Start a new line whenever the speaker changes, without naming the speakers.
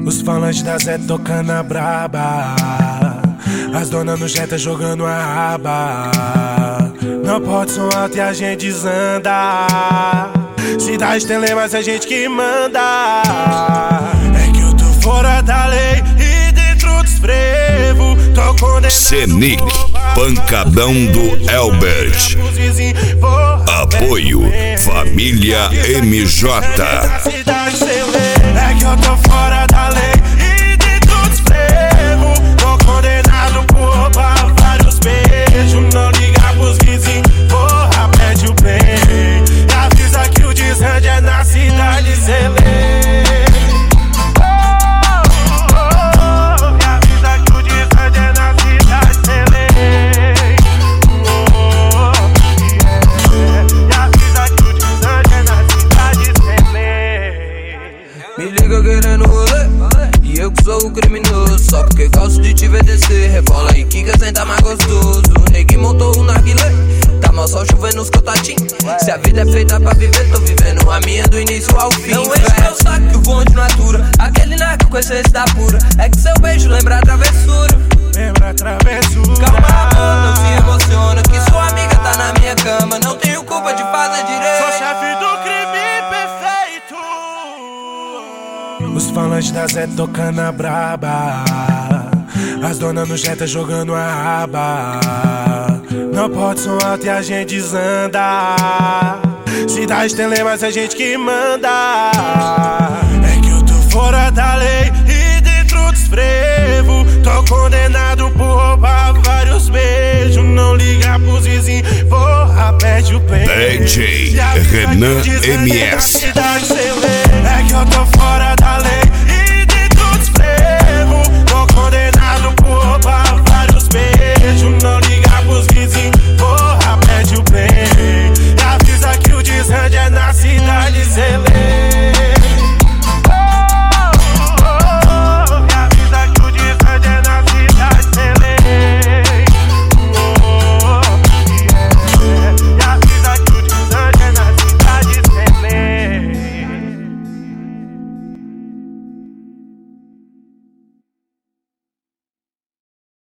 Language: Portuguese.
Os falantes da Zé tocando a braba, as donas no Jetta jogando a aba. Não pode som alto e a gente desanda. Cidade tem lei, mas é a gente que manda. É que eu tô fora da lei e dentro dos frevos. Tô condenado.
Senic, pancadão do Elbert. Apoio Família MJ.
É que eu tô fora da lei e dentro dos frevos. Tô condenado por roubar vários beijos. Não liga pros vizinhos, porra, pede o bem. E avisa que o desrande é na cidade Zelê.
Me liga querendo rolê, e eu que sou o criminoso. Só porque gosto de te ver descer. Rebola e quica, senta mais gostoso. Neguinho montou o narguilé, tá mal só chovendo nos contatinhos. Se a vida é feita pra viver, tô vivendo a minha do início ao fim. Não enche meu saco que o bonde não atura. Aquele narco com essência da pura. É que seu beijo lembra a travessura.
Lembra a travessura.
Calma amor, não se emociona, que sua amiga tá na minha cama. Não tenho culpa de fazer direito.
Sou chefe do crime perfeito. Os falantes da Zé tocando a braba, as donas no Jetta jogando a aba. Não pode som alto e a gente desanda. Cidade tem lei, mas é a gente que manda. É que eu tô fora da lei e dentro dos frevos. Tô condenado por roubar vários beijos. Não liga pros vizinhos, porra, pede o bem.
DJ Renan MS.
É que eu tô fora